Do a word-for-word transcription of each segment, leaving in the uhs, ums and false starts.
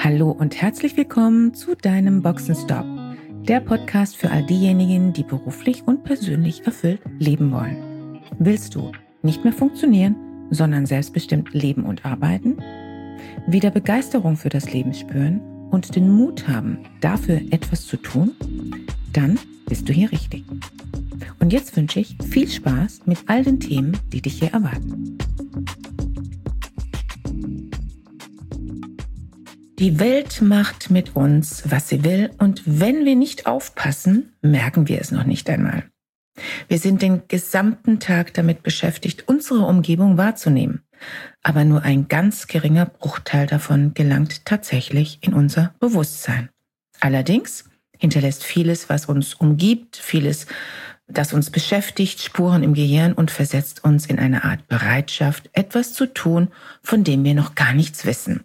Hallo und herzlich willkommen zu deinem Boxenstopp, der Podcast für all diejenigen, die beruflich und persönlich erfüllt leben wollen. Willst du nicht mehr funktionieren, sondern selbstbestimmt leben und arbeiten? Wieder Begeisterung für das Leben spüren und den Mut haben, dafür etwas zu tun? Dann bist du hier richtig. Und jetzt wünsche ich viel Spaß mit all den Themen, die dich hier erwarten. Die Welt macht mit uns, was sie will, und wenn wir nicht aufpassen, merken wir es noch nicht einmal. Wir sind den gesamten Tag damit beschäftigt, unsere Umgebung wahrzunehmen. Aber nur ein ganz geringer Bruchteil davon gelangt tatsächlich in unser Bewusstsein. Allerdings hinterlässt vieles, was uns umgibt, vieles, das uns beschäftigt, Spuren im Gehirn und versetzt uns in eine Art Bereitschaft, etwas zu tun, von dem wir noch gar nichts wissen.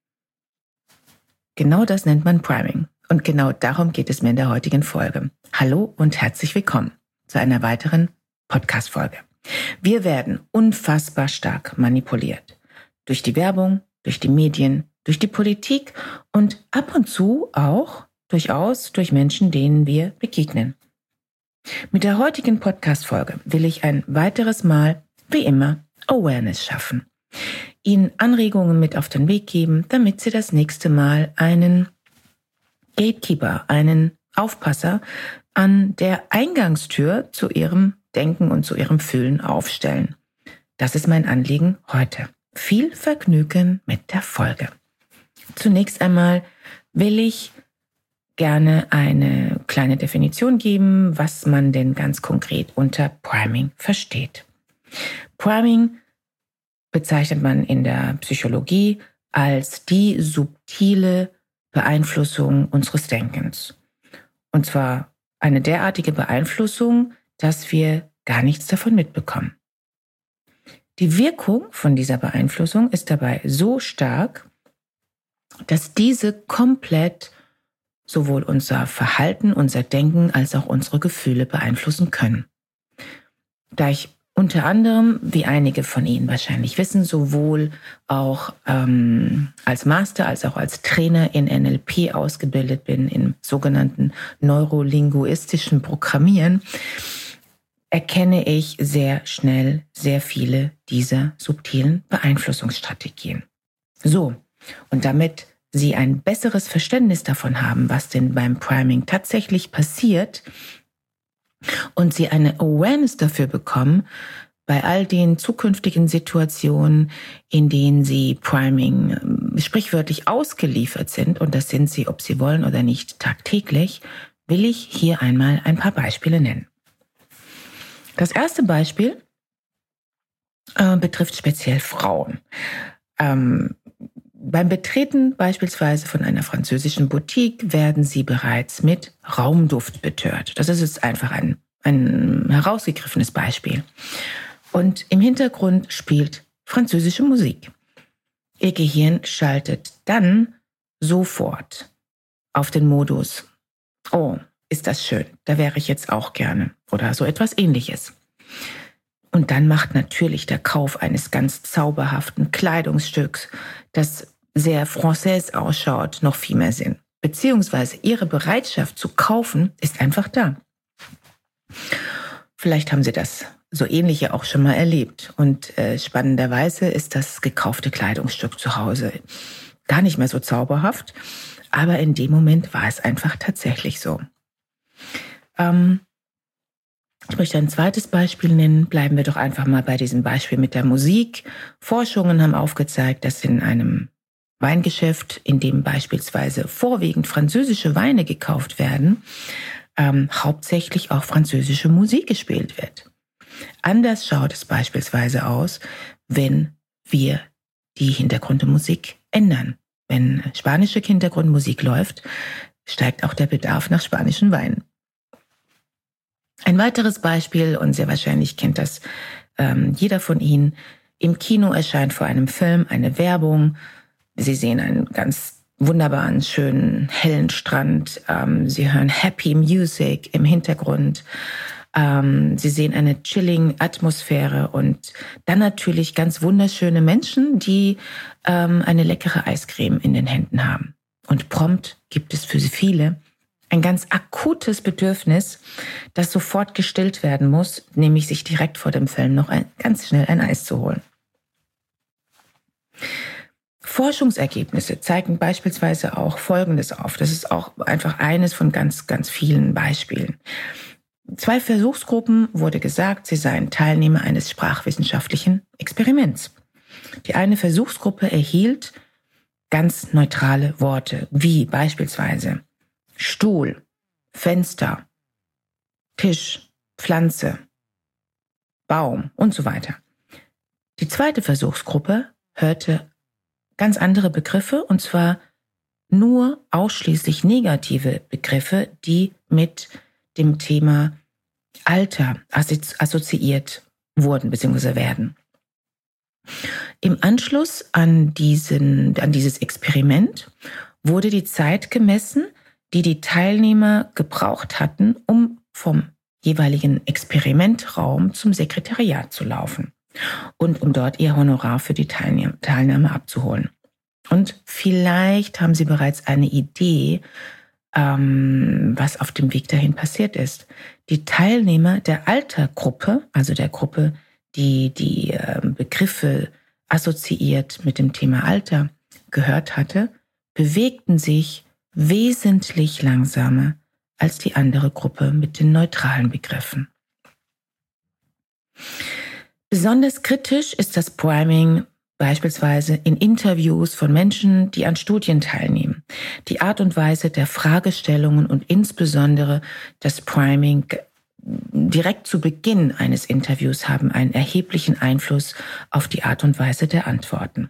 Genau das nennt man Priming. Und genau darum geht es mir in der heutigen Folge. Hallo und herzlich willkommen zu einer weiteren Podcast-Folge. Wir werden unfassbar stark manipuliert. Durch die Werbung, durch die Medien, durch die Politik und ab und zu auch durchaus durch Menschen, denen wir begegnen. Mit der heutigen Podcast-Folge will ich ein weiteres Mal, wie immer, Awareness schaffen. Ihnen Anregungen mit auf den Weg geben, damit Sie das nächste Mal einen Gatekeeper, einen Aufpasser an der Eingangstür zu Ihrem Denken und zu Ihrem Fühlen aufstellen. Das ist mein Anliegen heute. Viel Vergnügen mit der Folge. Zunächst einmal will ich gerne eine kleine Definition geben, was man denn ganz konkret unter Priming versteht. Priming bezeichnet man in der Psychologie als die subtile Beeinflussung unseres Denkens. Und zwar eine derartige Beeinflussung, dass wir gar nichts davon mitbekommen. Die Wirkung von dieser Beeinflussung ist dabei so stark, dass diese komplett sowohl unser Verhalten, unser Denken als auch unsere Gefühle beeinflussen können. Da ich unter anderem, wie einige von Ihnen wahrscheinlich wissen, sowohl auch ähm, als Master als auch als Trainer in N L P ausgebildet bin, im sogenannten neurolinguistischen Programmieren, erkenne ich sehr schnell sehr viele dieser subtilen Beeinflussungsstrategien. So, und damit Sie ein besseres Verständnis davon haben, was denn beim Priming tatsächlich passiert, und Sie eine Awareness dafür bekommen, bei all den zukünftigen Situationen, in denen Sie Priming sprichwörtlich ausgeliefert sind, und das sind Sie, ob Sie wollen oder nicht, tagtäglich, will ich hier einmal ein paar Beispiele nennen. Das erste Beispiel äh, betrifft speziell Frauen. Ähm, Beim Betreten beispielsweise von einer französischen Boutique werden Sie bereits mit Raumduft betört. Das ist jetzt einfach ein, ein herausgegriffenes Beispiel. Und im Hintergrund spielt französische Musik. Ihr Gehirn schaltet dann sofort auf den Modus: Oh, ist das schön, da wäre ich jetzt auch gerne. Oder so etwas Ähnliches. Und dann macht natürlich der Kauf eines ganz zauberhaften Kleidungsstücks, das sehr française ausschaut, noch viel mehr Sinn. Beziehungsweise Ihre Bereitschaft zu kaufen ist einfach da. Vielleicht haben Sie das so ähnlich ja auch schon mal erlebt. Und äh, spannenderweise ist das gekaufte Kleidungsstück zu Hause gar nicht mehr so zauberhaft. Aber in dem Moment war es einfach tatsächlich so. Ähm, Ich möchte ein zweites Beispiel nennen. Bleiben wir doch einfach mal bei diesem Beispiel mit der Musik. Forschungen haben aufgezeigt, dass in einem Weingeschäft, in dem beispielsweise vorwiegend französische Weine gekauft werden, ähm, hauptsächlich auch französische Musik gespielt wird. Anders schaut es beispielsweise aus, wenn wir die Hintergrundmusik ändern. Wenn spanische Hintergrundmusik läuft, steigt auch der Bedarf nach spanischen Weinen. Ein weiteres Beispiel, und sehr wahrscheinlich kennt das ähm, jeder von Ihnen: Im Kino erscheint vor einem Film eine Werbung. Sie sehen einen ganz wunderbaren, schönen, hellen Strand. Ähm, Sie hören Happy Music im Hintergrund. Ähm, Sie sehen eine chilling Atmosphäre und dann natürlich ganz wunderschöne Menschen, die ähm, eine leckere Eiscreme in den Händen haben. Und prompt gibt es für viele ein ganz akutes Bedürfnis, das sofort gestillt werden muss, nämlich sich direkt vor dem Film noch ein, ganz schnell ein Eis zu holen. Forschungsergebnisse zeigen beispielsweise auch Folgendes auf. Das ist auch einfach eines von ganz, ganz vielen Beispielen. Zwei Versuchsgruppen wurde gesagt, sie seien Teilnehmer eines sprachwissenschaftlichen Experiments. Die eine Versuchsgruppe erhielt ganz neutrale Worte, wie beispielsweise Stuhl, Fenster, Tisch, Pflanze, Baum und so weiter. Die zweite Versuchsgruppe hörte ganz andere Begriffe, und zwar nur ausschließlich negative Begriffe, die mit dem Thema Alter assoziiert wurden bzw. werden. Im Anschluss an, diesen, an dieses Experiment wurde die Zeit gemessen, die die Teilnehmer gebraucht hatten, um vom jeweiligen Experimentraum zum Sekretariat zu laufen und um dort ihr Honorar für die Teilnahme, Teilnahme abzuholen. Und vielleicht haben Sie bereits eine Idee, ähm, was auf dem Weg dahin passiert ist. Die Teilnehmer der Altergruppe, also der Gruppe, die die äh, Begriffe assoziiert mit dem Thema Alter gehört hatte, bewegten sich wesentlich langsamer als die andere Gruppe mit den neutralen Begriffen. Besonders kritisch ist das Priming beispielsweise in Interviews von Menschen, die an Studien teilnehmen. Die Art und Weise der Fragestellungen und insbesondere das Priming direkt zu Beginn eines Interviews haben einen erheblichen Einfluss auf die Art und Weise der Antworten.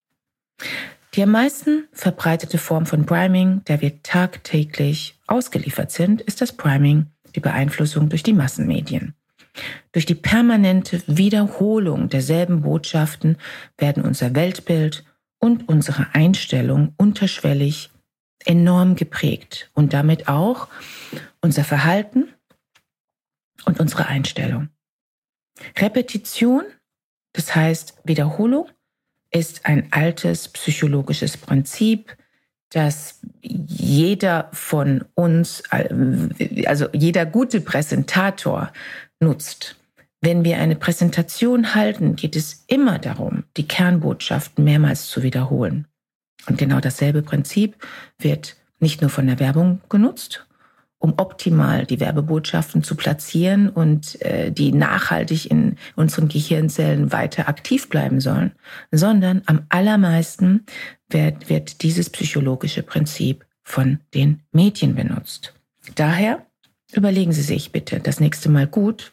Die am meisten verbreitete Form von Priming, der wir tagtäglich ausgeliefert sind, ist das Priming, die Beeinflussung durch die Massenmedien. Durch die permanente Wiederholung derselben Botschaften werden unser Weltbild und unsere Einstellung unterschwellig enorm geprägt und damit auch unser Verhalten und unsere Einstellung. Repetition, das heißt Wiederholung, ist ein altes psychologisches Prinzip, das jeder von uns, also jeder gute Präsentator nutzt. Wenn wir eine Präsentation halten, geht es immer darum, die Kernbotschaften mehrmals zu wiederholen. Und genau dasselbe Prinzip wird nicht nur von der Werbung genutzt, um optimal die Werbebotschaften zu platzieren und äh, die nachhaltig in unseren Gehirnzellen weiter aktiv bleiben sollen, sondern am allermeisten wird, wird dieses psychologische Prinzip von den Medien benutzt. Daher überlegen Sie sich bitte das nächste Mal gut,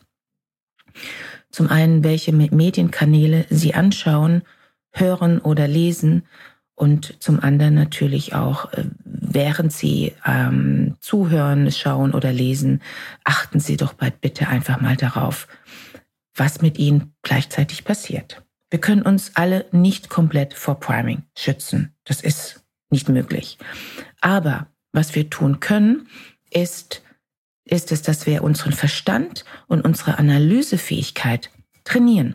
zum einen, welche Medienkanäle Sie anschauen, hören oder lesen, und zum anderen natürlich auch, während Sie ähm, zuhören, schauen oder lesen, achten Sie doch bald bitte einfach mal darauf, was mit Ihnen gleichzeitig passiert. Wir können uns alle nicht komplett vor Priming schützen. Das ist nicht möglich. Aber was wir tun können, ist, ist es, dass wir unseren Verstand und unsere Analysefähigkeit trainieren,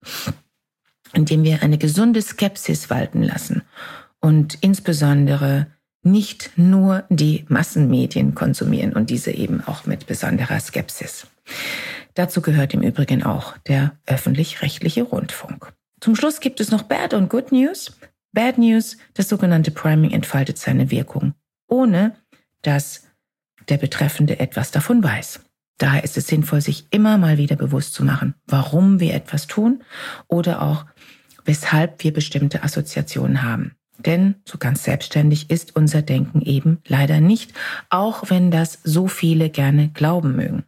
indem wir eine gesunde Skepsis walten lassen und insbesondere nicht nur die Massenmedien konsumieren und diese eben auch mit besonderer Skepsis. Dazu gehört im Übrigen auch der öffentlich-rechtliche Rundfunk. Zum Schluss gibt es noch Bad und Good News. Bad News, das sogenannte Priming entfaltet seine Wirkung, ohne dass der Betreffende etwas davon weiß. Daher ist es sinnvoll, sich immer mal wieder bewusst zu machen, warum wir etwas tun oder auch, weshalb wir bestimmte Assoziationen haben. Denn so ganz selbstständig ist unser Denken eben leider nicht, auch wenn das so viele gerne glauben mögen.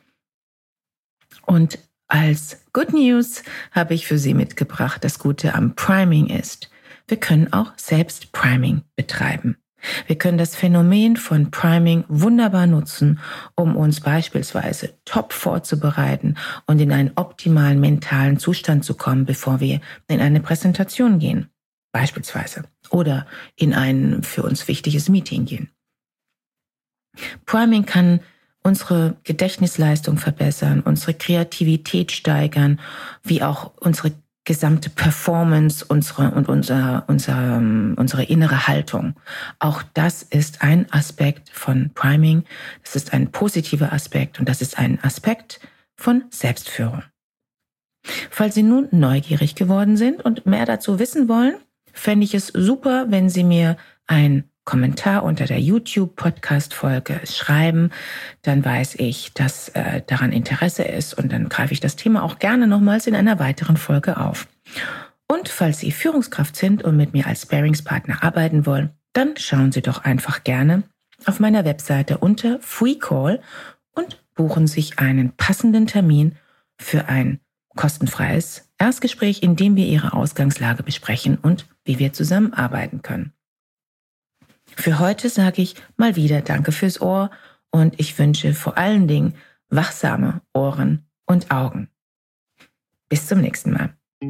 Und als Good News habe ich für Sie mitgebracht, das Gute am Priming ist, wir können auch selbst Priming betreiben. Wir können das Phänomen von Priming wunderbar nutzen, um uns beispielsweise top vorzubereiten und in einen optimalen mentalen Zustand zu kommen, bevor wir in eine Präsentation gehen, beispielsweise, oder in ein für uns wichtiges Meeting gehen. Priming kann unsere Gedächtnisleistung verbessern, unsere Kreativität steigern, wie auch unsere gesamte Performance, unsere und unser, unser, unsere innere Haltung. Auch das ist ein Aspekt von Priming. Das ist ein positiver Aspekt und das ist ein Aspekt von Selbstführung. Falls Sie nun neugierig geworden sind und mehr dazu wissen wollen, fände ich es super, wenn Sie mir ein Kommentar unter der YouTube-Podcast-Folge schreiben, dann weiß ich, dass äh, daran Interesse ist und dann greife ich das Thema auch gerne nochmals in einer weiteren Folge auf. Und falls Sie Führungskraft sind und mit mir als Sparringspartner arbeiten wollen, dann schauen Sie doch einfach gerne auf meiner Webseite unter FreeCall und buchen sich einen passenden Termin für ein kostenfreies Erstgespräch, in dem wir Ihre Ausgangslage besprechen und wie wir zusammenarbeiten können. Für heute sage ich mal wieder Danke fürs Ohr und ich wünsche vor allen Dingen wachsame Ohren und Augen. Bis zum nächsten Mal.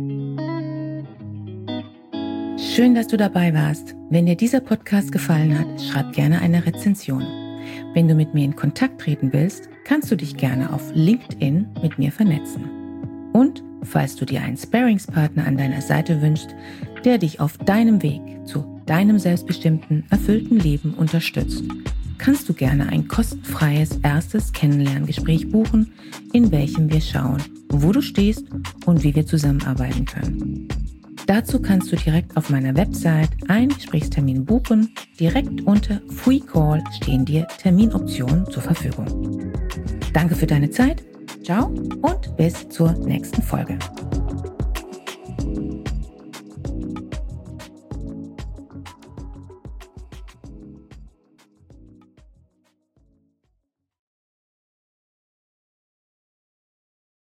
Schön, dass du dabei warst. Wenn dir dieser Podcast gefallen hat, schreib gerne eine Rezension. Wenn du mit mir in Kontakt treten willst, kannst du dich gerne auf LinkedIn mit mir vernetzen. Und falls du dir einen Sparringspartner an deiner Seite wünschst, der dich auf deinem Weg zu deinem selbstbestimmten, erfüllten Leben unterstützt, kannst du gerne ein kostenfreies erstes Kennenlerngespräch buchen, in welchem wir schauen, wo du stehst und wie wir zusammenarbeiten können. Dazu kannst du direkt auf meiner Website einen Gesprächstermin buchen. Direkt unter FreeCall stehen dir Terminoptionen zur Verfügung. Danke für deine Zeit. Ciao und bis zur nächsten Folge.